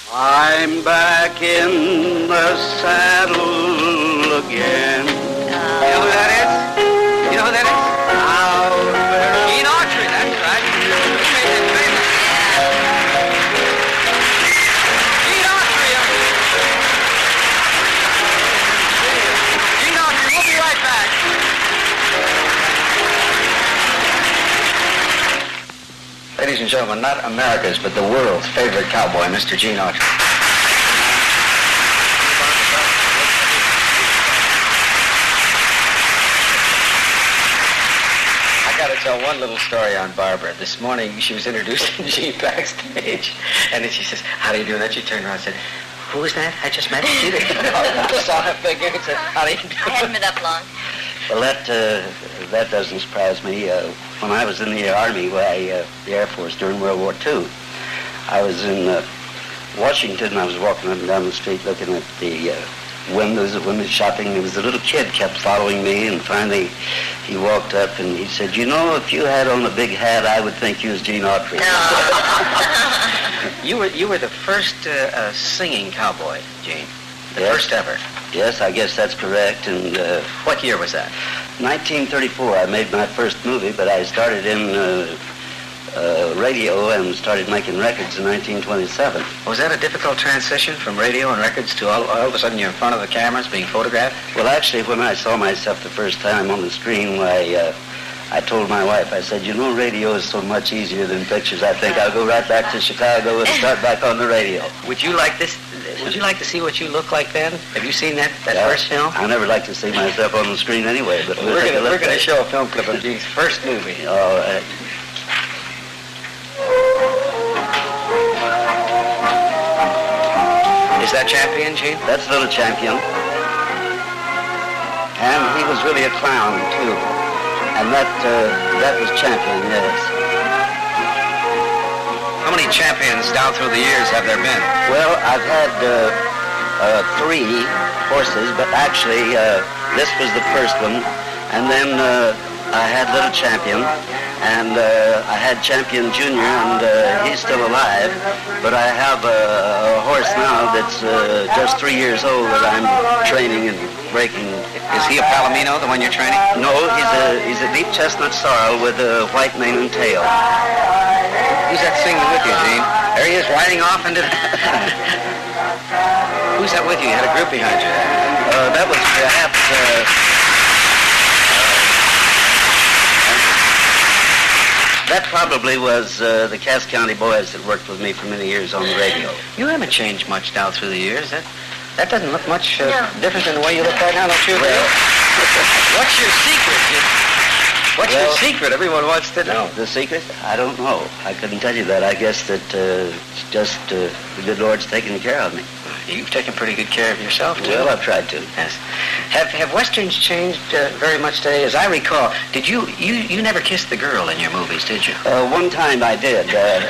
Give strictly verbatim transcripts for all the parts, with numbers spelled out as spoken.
I'm back in the saddle again. You know who that is? You know who that is? Gene Autry, that's right. He made it famous. Gene Autry. Gene Autry, we'll be right back. Ladies and gentlemen, not America's, but the world's favorite cowboy, Mister Gene Autry. I got to tell one little story on Barbara. This morning, she was introducing Gene backstage, and then she says, "How do you do?" And then she turned around and said, "Who is that? I just met him." She didn't know. I saw her figure and said, "How do you do?" I hadn't been up long. Well, that uh, that doesn't surprise me. Uh, when I was in the Army, well, I, uh, the Air Force during World War Two, I was in uh, Washington. I was walking up and down the street looking at the uh, windows of women shopping. There was a little kid kept following me, and finally he walked up and he said, "You know, if you had on a big hat, I would think you was Gene Autry." No. You were you were the first uh, uh, singing cowboy, Gene. The Yes. first ever. Yes, I guess that's correct. And uh, What year was that? nineteen thirty-four, I made my first movie, but I started in uh, uh, radio and started making records in nineteen twenty-seven. Was that a difficult transition from radio and records to all, all of a sudden you're in front of the cameras being photographed? Well, actually, when I saw myself the first time on the screen, why, uh, I told my wife, I said, "You know, radio is so much easier than pictures. I think I'll go right back to Chicago and start back on the radio." Would you like this? Would you like to see what you look like then? Have you seen that, that Yeah, first film? I never like to see myself on the screen anyway, but we'll We're take going a look to at it. show a film clip of Gene's first movie. All right. Is that Champion, Gene? That's Little Champion. And he was really a clown, too. And that uh, that was Champion, yes. How many champions down through the years have there been? Well, I've had uh, uh, three horses, but actually uh, this was the first one. And then uh, I had Little Champion, and uh, I had Champion Junior, and uh, he's still alive. But I have a, a horse now that's uh, just three years old that I'm training and breaking. Is he a Palomino, the one you're training? No, he's a he's a deep chestnut sorrel with a white mane and tail. Who's that singing with you, Gene? There he is, riding off into the... Who's that with you? You had a group behind you. Uh, that was perhaps... Uh, That probably was uh, the Cass County Boys that worked with me for many years on the radio. You haven't changed much down through the years. That that doesn't look much uh, No. different than the way you look right now, don't you? Well, What's your secret? Gene? What's Well- your secret? Everyone wants to know. the secret? I don't know. I couldn't tell you that. I guess that uh, it's just uh, the good Lord's taking care of me. You've taken pretty good care of yourself, too. Well, I've tried to. Yes. Have have westerns changed uh, very much today? As I recall, did you, you you never kissed the girl in your movies, did you? Uh, one time I did. Uh,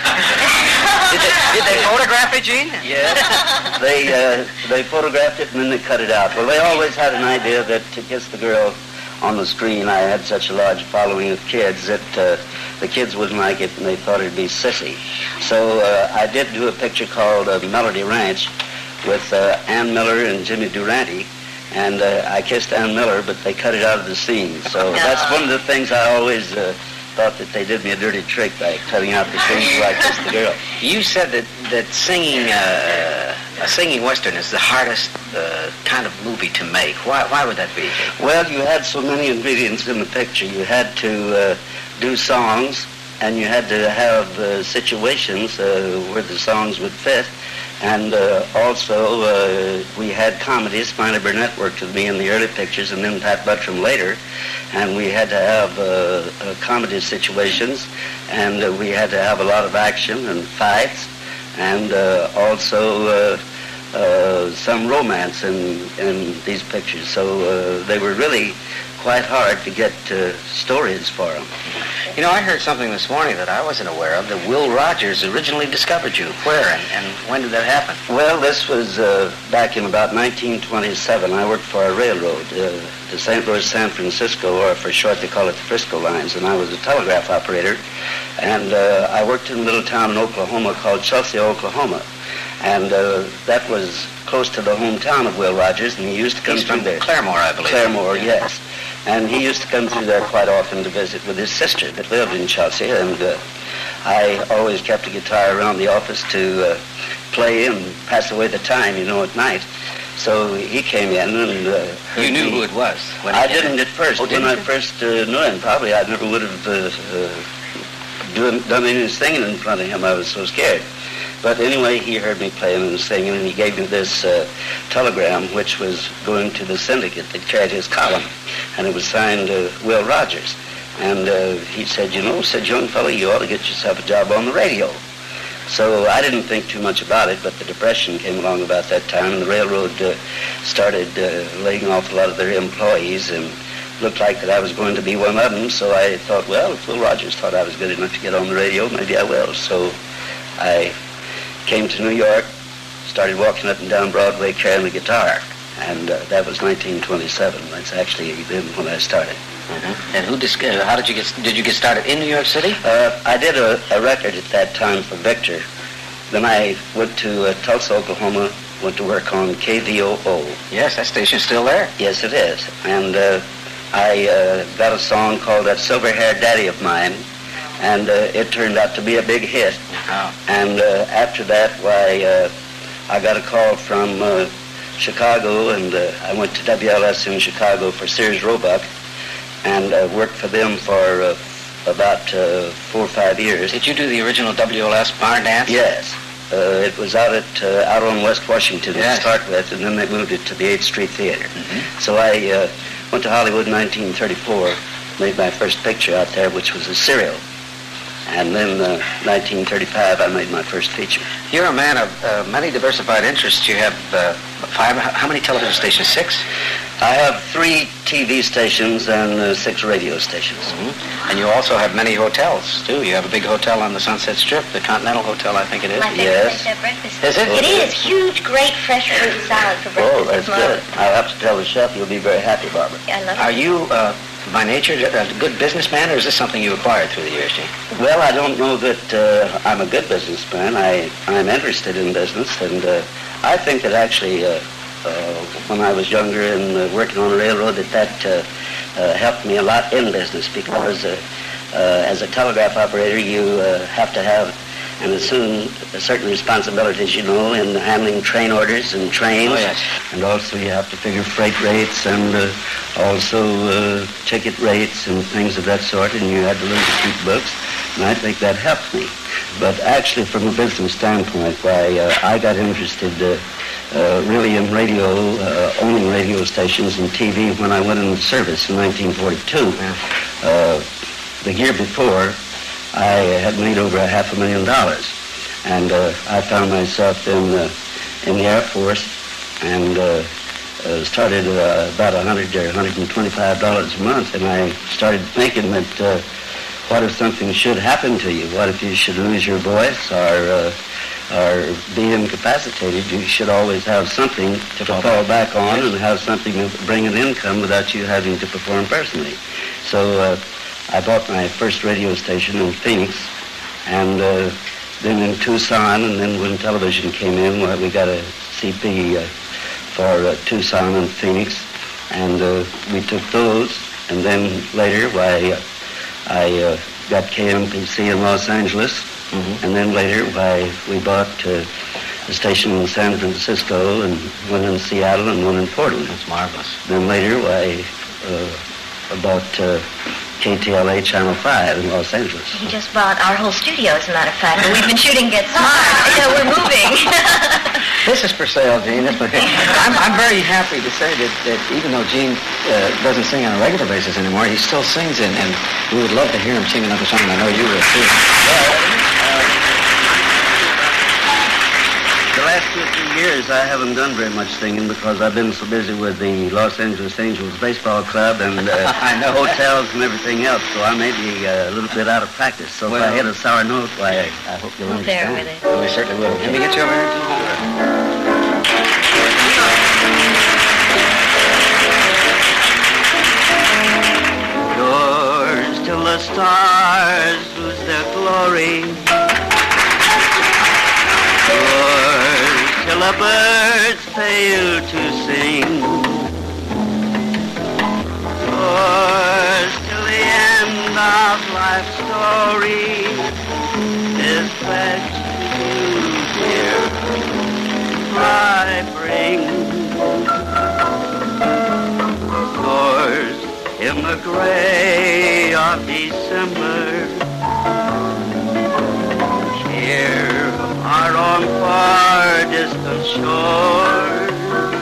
Did they, did they photograph it, Gene? Yes. They uh, they photographed it and then they cut it out. Well, they always had an idea that to kiss the girl on the screen, I had such a large following of kids that uh, the kids wouldn't like it and they thought it'd be sissy. So uh, I did do a picture called uh, Melody Ranch with uh, Ann Miller and Jimmy Durante, and uh, I kissed Ann Miller, but they cut it out of the scene. So that's one of the things I always uh, thought that they did me a dirty trick by cutting out the scenes where I kissed the girl. You said that that singing uh, a singing western is the hardest uh, kind of movie to make. Why why would that be? Well, you had so many ingredients in the picture. You had to uh, do songs, and you had to have uh, situations uh, where the songs would fit. And uh, also, uh, we had comedies. Smiley Burnett worked with me in the early pictures, and then Pat Buttram later. And we had to have uh, uh, comedy situations, and uh, we had to have a lot of action and fights, and uh, also uh, uh, some romance in, in these pictures. So uh, they were really quite hard to get uh, stories for them. You know, I heard something this morning that I wasn't aware of, that Will Rogers originally discovered you. Where and, and when did that happen? Well, this was uh, back in about nineteen twenty-seven. I worked for a railroad, uh, the Saint Louis San Francisco, or for short they call it the Frisco Lines, and I was a telegraph operator. And uh, I worked in a little town in Oklahoma called Chelsea, Oklahoma. And uh, that was close to the hometown of Will Rogers, and he used to come He's through from there. Claremore, I believe. Claremore, Yeah. yes. And he used to come through there quite often to visit with his sister that lived in Chelsea, and uh, I always kept a guitar around the office to uh, play and pass away the time, you know, at night. So he came in and uh, heard You knew me. who it was? When he I came in? didn't at first. Oh, when didn't I you? first uh, knew him, probably I never would have uh, uh, doing, done any singing in front of him. I was so scared. But anyway, he heard me playing and singing, and he gave me this uh, telegram, which was going to the syndicate that carried his column, and it was signed uh, Will Rogers. And uh, he said, you know, said, young fellow, you ought to get yourself a job on the radio. So I didn't think too much about it, but the Depression came along about that time, and the railroad uh, started uh, laying off a lot of their employees, and looked like that I was going to be one of them. So I thought, well, if Will Rogers thought I was good enough to get on the radio, maybe I will. So I came to New York, started walking up and down Broadway carrying the guitar, and uh, that was nineteen twenty-seven. That's actually then when I started. Mm-hmm. And who dis- uh, how did you get did you get started in New York City? Uh, I did a, a record at that time for Victor. Then I went to uh, Tulsa, Oklahoma, went to work on K V O O. Yes, that station's still there. Yes, it is. And uh, I uh, got a song called That Silver-Haired Daddy of Mine, and uh, it turned out to be a big hit. Oh. And uh, after that, why, uh, I got a call from uh, Chicago, and uh, I went to W L S in Chicago for Sears Roebuck, and uh, worked for them for uh, about uh, four or five years. Did you do the original W L S barn dance? Yes. Uh, it was out at uh, out on West Washington Yes. to start with, and then they moved it to the eighth Street Theater. Mm-hmm. So I uh, went to Hollywood in nineteen thirty-four, made my first picture out there, which was a serial. And then uh, nineteen thirty-five, I made my first feature. You're a man of uh, many diversified interests. You have uh, five, how many television stations? Six? I have three T V stations and uh, six radio stations. Mm-hmm. And you also have many hotels, too. You have a big hotel on the Sunset Strip, the Continental Hotel, I think it is. My favorite Yes. place to have breakfast. Is it? It is. Huge, great, fresh fruit salad for breakfast. Oh, that's this morning. good. I'll have to tell the chef you'll be very happy, Barbara. I love Are it. you, uh, by nature, a good businessman, or is this something you acquired through the years, Gene? Well, I don't know that uh, I'm a good businessman. I, I'm interested in business, and uh, I think that actually uh, uh, when I was younger and uh, working on a railroad, that that uh, uh, helped me a lot in business, because uh, uh, as a telegraph operator, you uh, have to have and assume certain responsibilities, you know, in handling train orders and trains. Oh, yes. And also you have to figure freight rates and uh, also uh, ticket rates and things of that sort, and you had to learn to keep books, and I think that helped me. But actually, from a business standpoint, why, uh, I got interested uh, uh, really in radio, uh, owning radio stations and T V when I went into service in nineteen forty-two. Yeah. Uh, the year before, I had made over a half a million dollars, and uh, I found myself in uh, in the Air Force, and uh, uh, started uh, about a hundred or one hundred twenty-five dollars a month, and I started thinking that uh, what if something should happen to you? What if you should lose your voice or uh, or be incapacitated? You should always have something to Fall fall back. back on, Yes. and have something to bring an income without you having to perform personally. So. Uh, I bought my first radio station in Phoenix, and uh, then in Tucson, and then when television came in, well, we got a C P uh, for uh, Tucson and Phoenix, and uh, we took those, and then later, why, uh, I uh, got K M P C in Los Angeles, Mm-hmm. and then later, why, we bought uh, a station in San Francisco, and one in Seattle, and one in Portland. That's marvelous. Then later, why, uh, about uh, K T L A Channel five in Los Angeles. He just bought our whole studio, as a matter of fact. But we've been shooting Get Smart. Yeah, we're moving. This is for sale, Gene. That's what- I'm, I'm very happy to say that, that even though Gene uh, doesn't sing on a regular basis anymore, he still sings, and, and we would love to hear him sing another song, and I know you would, too. The last two or three years, I haven't done very much singing because I've been so busy with the Los Angeles Angels Baseball Club and uh, I know. hotels and everything else, so I may be uh, a little bit out of practice. So Well- if I hit a sour note, why, I hope you'll We'll bear understand. with it. Well, we certainly will. Can we get you over here, Gene? Yours till the stars lose their glory. Yours till the birds fail to sing. Yours till the end of life's story is pledged to you, dear, I bring. Yours in the gray of December, here are on far distant shores.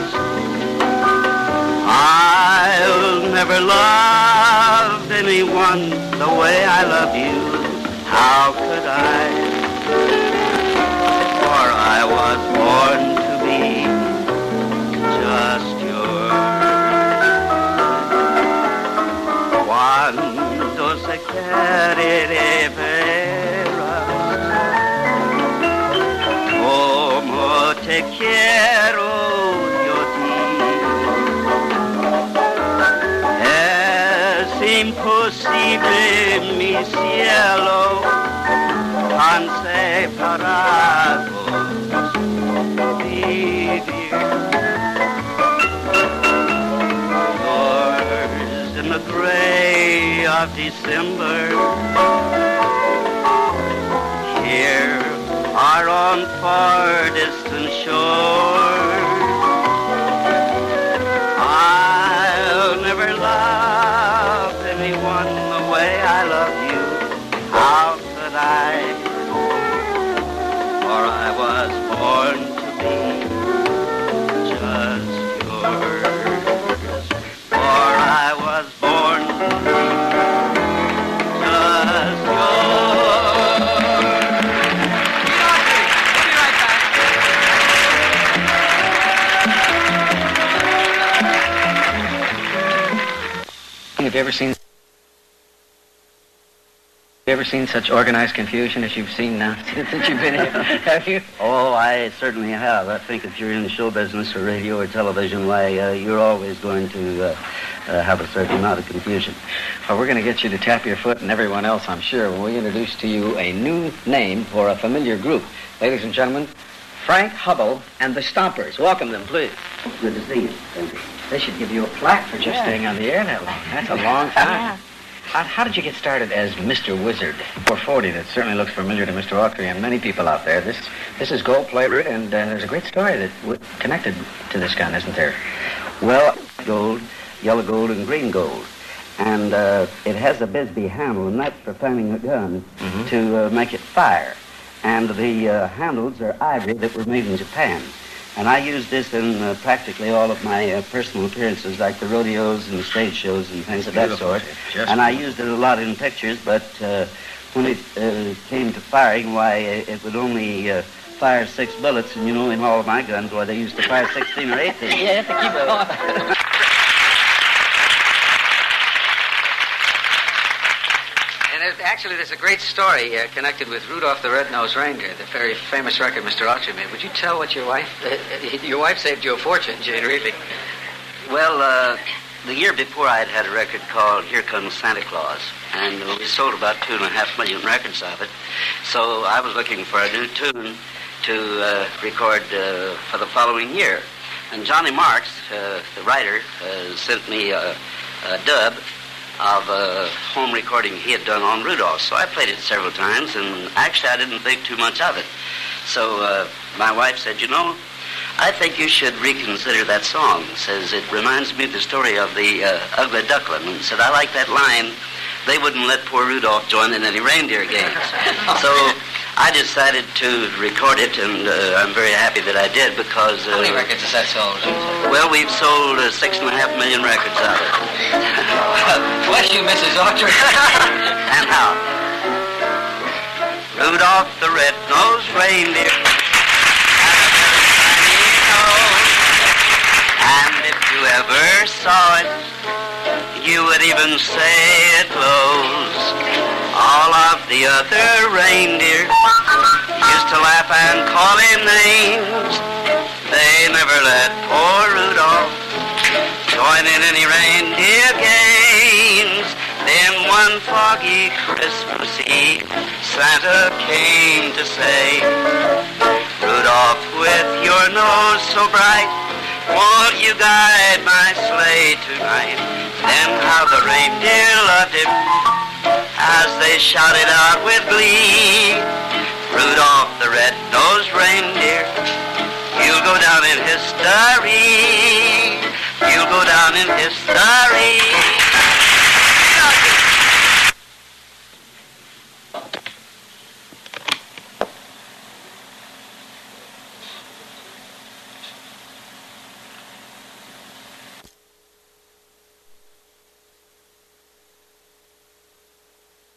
I'll never love anyone the way I love you. How could I? For I was born to be just yours. Cuando se quiere veras, como te quiero yo a ti. Es imposible, mi cielo, tan separados vivir. Yours in the gray of December, here are on far distant shores. I'll never love anyone the way I love you. How could I? For I was born to be just yours. For I was born to be just yours. We'll be right back. Have you ever seen Have you ever seen such organized confusion as you've seen now since you've been here? Have you? Oh, I certainly have. I think if you're in the show business or radio or television, why, uh, you're always going to uh, uh, have a certain amount of confusion. Well, we're going to get you to tap your foot and everyone else, I'm sure, when we introduce to you a new name for a familiar group. Ladies and gentlemen, Frank Hubble and the Stompers. Welcome them, please. Good to see you. Thank you. They should give you a plaque for just Yeah. staying on the air that long. That's a long time. How, how did you get started as Mister Wizard? four forty, that certainly looks familiar to Mister Autry and many people out there. This this is gold plated, and uh, there's a great story that w- connected to this gun, isn't there? Well, gold, yellow gold, and green gold. And uh, it has a Bisbee handle, and that's for fanning the gun Mhm. to uh, make it fire. And the uh, handles are ivory that were made in Japan. And I use this in uh, practically all of my uh, personal appearances, like the rodeos and the stage shows and things of that Beautiful. sort. Just And I used it a lot in pictures, but uh, when it uh, came to firing, why, it would only uh, fire six bullets. And, you know, in all of my guns, why, they used to fire sixteen or eighteen. You have to keep it on. And there's, actually, there's a great story uh, connected with Rudolph the Red-Nosed Reindeer, the very famous record Mister Autry made. Would you tell what your wife... Uh, your wife saved you a fortune, Jane, really. Well, uh, the year before I had had a record called Here Comes Santa Claus, and we sold about two and a half million records of it. So I was looking for a new tune to uh, record uh, for the following year. And Johnny Marks, uh, the writer, uh, sent me a, a dub of a home recording he had done on Rudolph. So I played it several times, and actually I didn't think too much of it. So uh, my wife said, you know, I think you should reconsider that song. Says, it reminds me of the story of the uh, Ugly Duckling. And said, I like that line. They wouldn't let poor Rudolph join in any reindeer games. So I decided to record it, and uh, I'm very happy that I did, because... Uh, How many records has that sold? Well, we've sold uh, six and a half million records of it. Bless you, Missus Autry. And how? Rudolph the red-nosed reindeer had a very shiny nose, and if you ever saw it, you would even say it glows. All of the other reindeer used to laugh and call him names. They never let poor Rudolph join in any reindeer games. Then one foggy Christmas Eve, Santa came to say, Rudolph, with your your nose so bright? Won't you guide my sleigh tonight? Then how the reindeer loved him as they shouted out with glee. Rudolph the red-nosed reindeer, you'll go down in history. You'll go down in history.